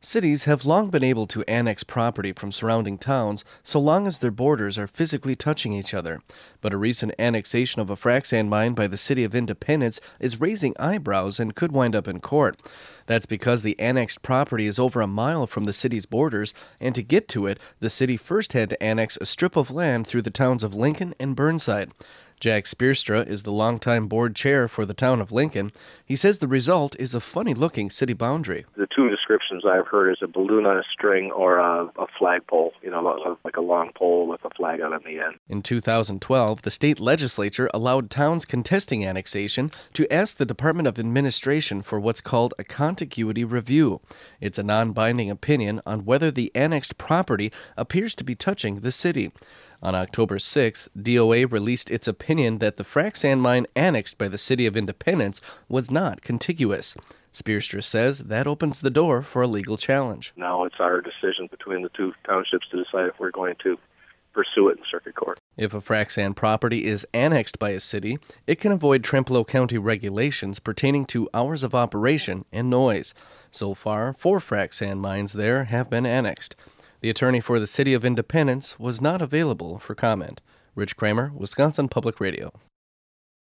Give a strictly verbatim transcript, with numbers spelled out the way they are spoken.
Cities have long been able to annex property from surrounding towns so long as their borders are physically touching each other. But a recent annexation of a frac sand mine by the City of Independence is raising eyebrows and could wind up in court. That's because the annexed property is over a mile from the city's borders, and to get to it, the city first had to annex a strip of land through the towns of Lincoln and Burnside. Jack Spearstra is the longtime board chair for the town of Lincoln. He says the result is a funny-looking city boundary. The two descriptions I've heard is a balloon on a string or a, a flagpole, you know, like a long pole with a flag on the end. In two thousand twelve, the state legislature allowed towns contesting annexation to ask the Department of Administration for what's called a contiguity review. It's a non-binding opinion on whether the annexed property appears to be touching the city. On October sixth, D O A released its opinion that the frac sand mine annexed by the City of Independence was not contiguous. Spearstra says that opens the door for a legal challenge. Now it's our decision between the two townships to decide if we're going to pursue it in circuit court. If a frac sand property is annexed by a city, it can avoid Trempealeau County regulations pertaining to hours of operation and noise. So far, four frac sand mines there have been annexed. The attorney for the City of Independence was not available for comment. Rich Kramer, Wisconsin Public Radio.